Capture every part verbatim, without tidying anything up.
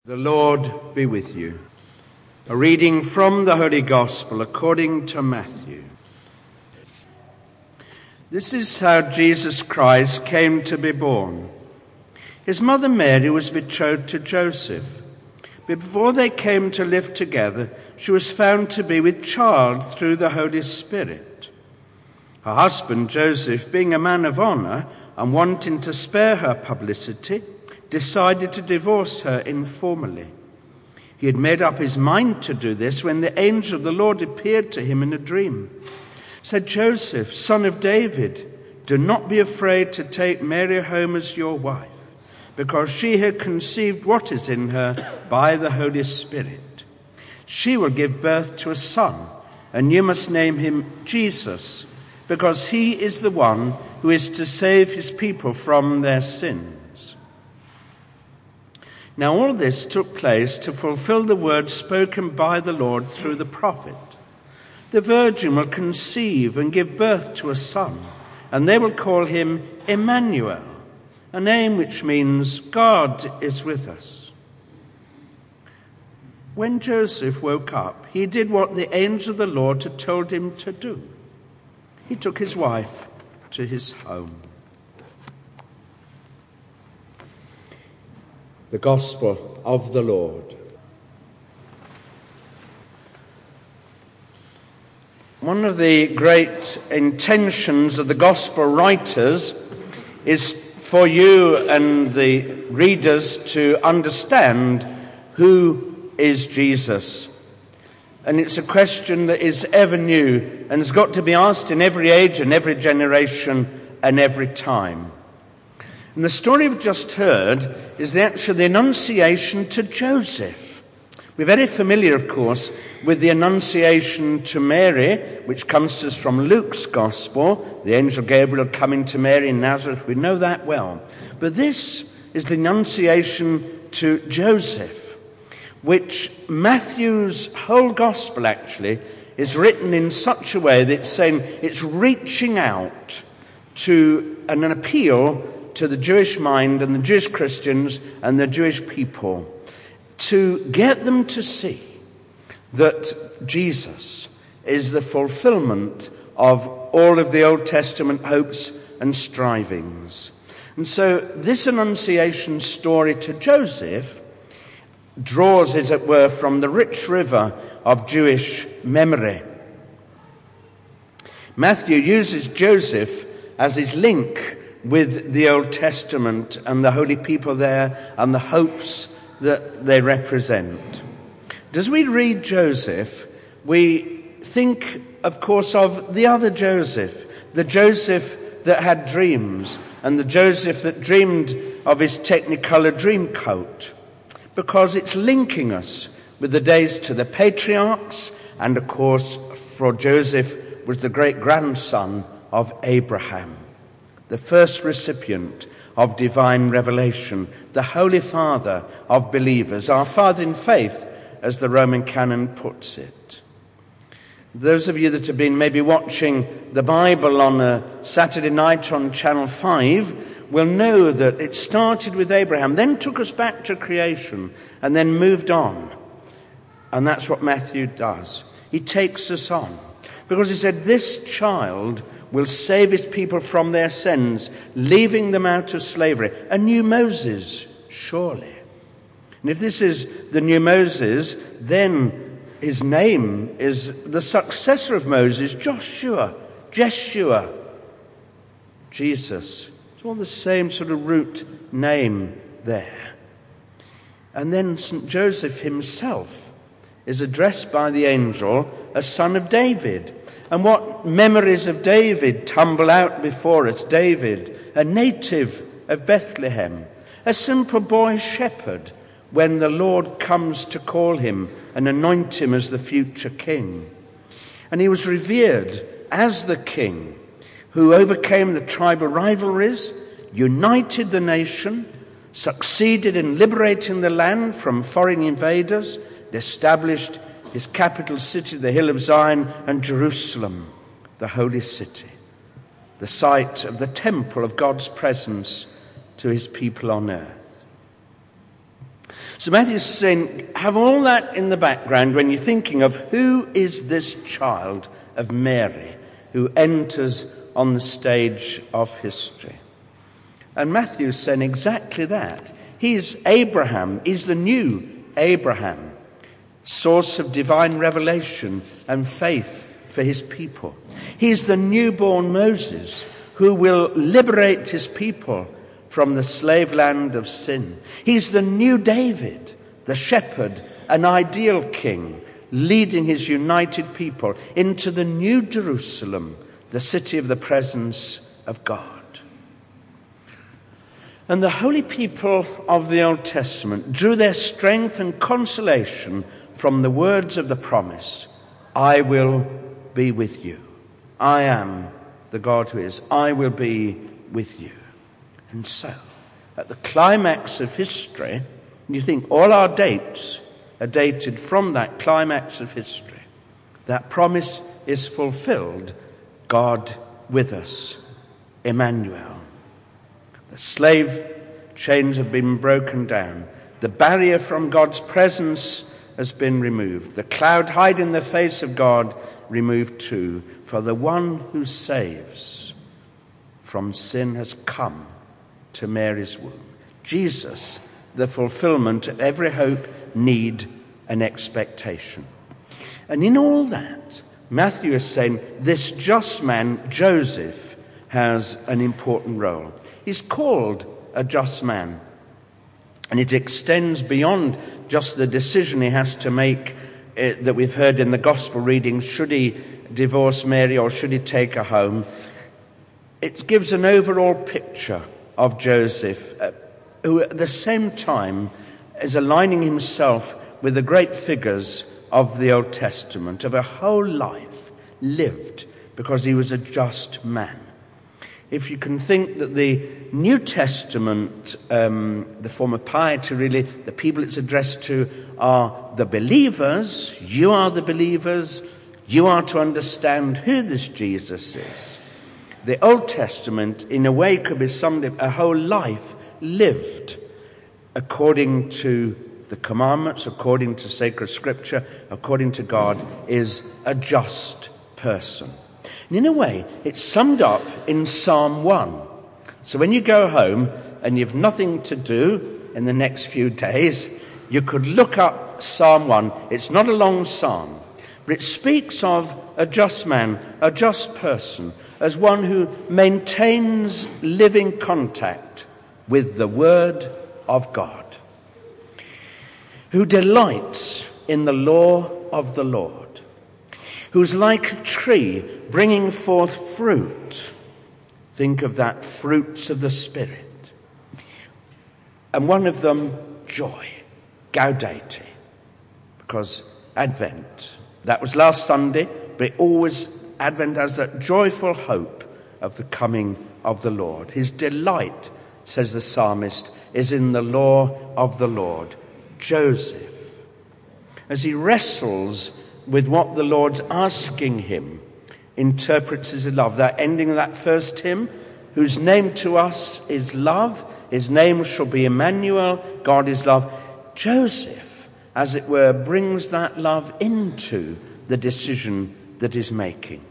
The Lord be with you. A reading from the Holy Gospel according to Matthew. This is how Jesus Christ came to be born. His mother Mary was betrothed to Joseph. But before they came to live together, she was found to be with child through the Holy Spirit. Her husband Joseph, being a man of honor and wanting to spare her publicity, decided to divorce her informally. He had made up his mind to do this when the angel of the Lord appeared to him in a dream. Said, "Joseph, son of David, do not be afraid to take Mary home as your wife, because she had conceived what is in her by the Holy Spirit. She will give birth to a son, and you must name him Jesus, because he is the one who is to save his people from their sins." Now all this took place to fulfill the words spoken by the Lord through the prophet. The virgin will conceive and give birth to a son, and they will call him Emmanuel, a name which means God is with us. When Joseph woke up, he did what the angel of the Lord had told him to do. He took his wife to his home. The Gospel of the Lord. One of the great intentions of the Gospel writers is for you and the readers to understand who is Jesus. And it's a question that is ever new and has got to be asked in every age and every generation and every time. And the story we've just heard is the actual the Annunciation to Joseph. We're very familiar, of course, with the Annunciation to Mary, which comes to us from Luke's Gospel, the angel Gabriel coming to Mary in Nazareth. We know that well. But this is the Annunciation to Joseph, which Matthew's whole Gospel actually is written in such a way that it's saying it's reaching out to an, an appeal to the Jewish mind and the Jewish Christians and the Jewish people to get them to see that Jesus is the fulfillment of all of the Old Testament hopes and strivings. And so this Annunciation story to Joseph draws, as it were, from the rich river of Jewish memory. Matthew uses Joseph as his link with the Old Testament and the holy people there and the hopes that they represent. As we read Joseph, we think, of course, of the other Joseph, the Joseph that had dreams and the Joseph that dreamed of his Technicolor dream coat, because it's linking us with the days to the patriarchs, and of course, for Joseph was the great-grandson of Abraham, the first recipient of divine revelation, the Holy Father of believers, our Father in faith, as the Roman canon puts it. Those of you that have been maybe watching the Bible on a Saturday night on Channel five will know that it started with Abraham, then took us back to creation, and then moved on. And that's what Matthew does. He takes us on, because he said, this child will save his people from their sins, leaving them out of slavery. A new Moses, surely. And if this is the new Moses, then his name is the successor of Moses, Joshua, Jeshua, Jesus. It's all the same sort of root name there. And then Saint Joseph himself is addressed by the angel as son of David. And what memories of David tumble out before us. David, a native of Bethlehem, a simple boy shepherd when the Lord comes to call him and anoint him as the future king. And he was revered as the king who overcame the tribal rivalries, united the nation, succeeded in liberating the land from foreign invaders, and established his capital city, the Hill of Zion, and Jerusalem, the holy city, the site of the temple of God's presence to his people on earth. So Matthew's saying, have all that in the background when you're thinking of who is this child of Mary who enters on the stage of history. And Matthew's saying exactly that. He's Abraham, he's the new Abraham, source of divine revelation and faith for his people. He's the newborn Moses who will liberate his people from the slave land of sin. He's the new David, the shepherd, an ideal king, leading his united people into the new Jerusalem, the city of the presence of God. And the holy people of the Old Testament drew their strength and consolation from the words of the promise, I will be with you. I am the God who is. I will be with you. And so, at the climax of history, you think all our dates are dated from that climax of history. That promise is fulfilled. God with us, Emmanuel. The slave chains have been broken down. The barrier from God's presence has been removed. The cloud hiding the face of God removed too. For the one who saves from sin has come to Mary's womb. Jesus, the fulfillment of every hope, need, and expectation. And in all that, Matthew is saying this just man, Joseph, has an important role. He's called a just man. And it extends beyond just the decision he has to make uh, that we've heard in the gospel reading. Should he divorce Mary or should he take her home? It gives an overall picture of Joseph, uh, who at the same time is aligning himself with the great figures of the Old Testament, of a whole life lived because he was a just man. If you can think that the New Testament, um, the form of piety really, the people it's addressed to are the believers, you are the believers, you are to understand who this Jesus is. The Old Testament, in a way, could be summed up a whole life lived according to the commandments, according to sacred scripture, according to God, is a just person. And in a way, it's summed up in Psalm one. So when you go home and you've nothing to do in the next few days, you could look up Psalm one. It's not a long psalm, but it speaks of a just man, a just person, as one who maintains living contact with the Word of God, who delights in the law of the Lord, who's like a tree bringing forth fruit. Think of that, fruits of the Spirit. And one of them, joy, gaudete, because Advent, that was last Sunday, but it always Advent has that joyful hope of the coming of the Lord. His delight, says the psalmist, is in the law of the Lord. Joseph, as he wrestles with what the Lord's asking him, interprets his love. That ending of that first hymn, whose name to us is love, his name shall be Emmanuel, God is love. Joseph, as it were, brings that love into the decision that he's making.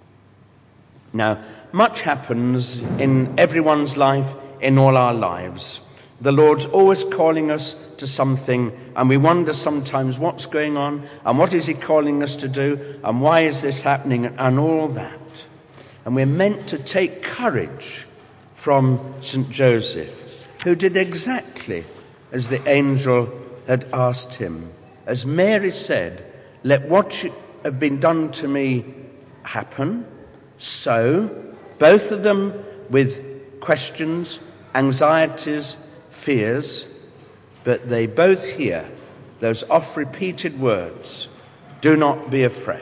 Now, much happens in everyone's life, in all our lives. The Lord's always calling us to something, and we wonder sometimes what's going on, and what is he calling us to do, and why is this happening, and all that. And we're meant to take courage from Saint Joseph, who did exactly as the angel had asked him. As Mary said, let what have been done to me happen. So, both of them with questions, anxieties, fears, but they both hear those oft-repeated words, do not be afraid.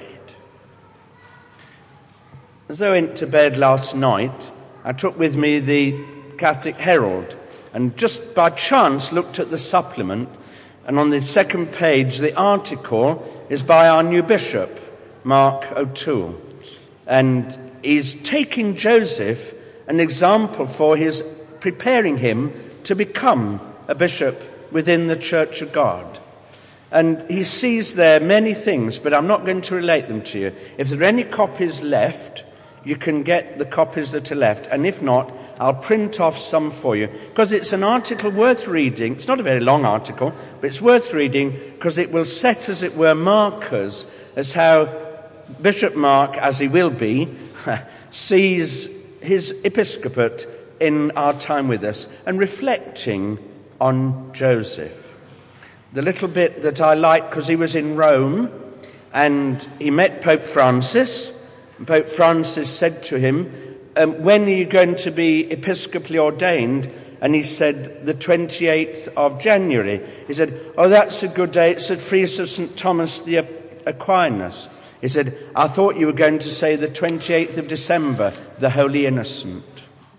As I went to bed last night, I took with me the Catholic Herald and just by chance looked at the supplement, and on the second page the article is by our new bishop, Mark O'Toole, and he's taking Joseph an example for his preparing him to become a bishop within the Church of God. And he sees there many things, but I'm not going to relate them to you. If there are any copies left, you can get the copies that are left. And if not, I'll print off some for you, because it's an article worth reading. It's not a very long article, but it's worth reading because it will set, as it were, markers as how Bishop Mark, as he will be, sees his episcopate in our time with us and reflecting on Joseph. The little bit that I like, because he was in Rome and he met Pope Francis. And Pope Francis said to him, um, when are you going to be episcopally ordained? And he said, the twenty-eighth of January. He said, oh, that's a good day. It's the feast of Saint Thomas the Aquinas. He said, I thought you were going to say the twenty-eighth of December, the Holy Innocent.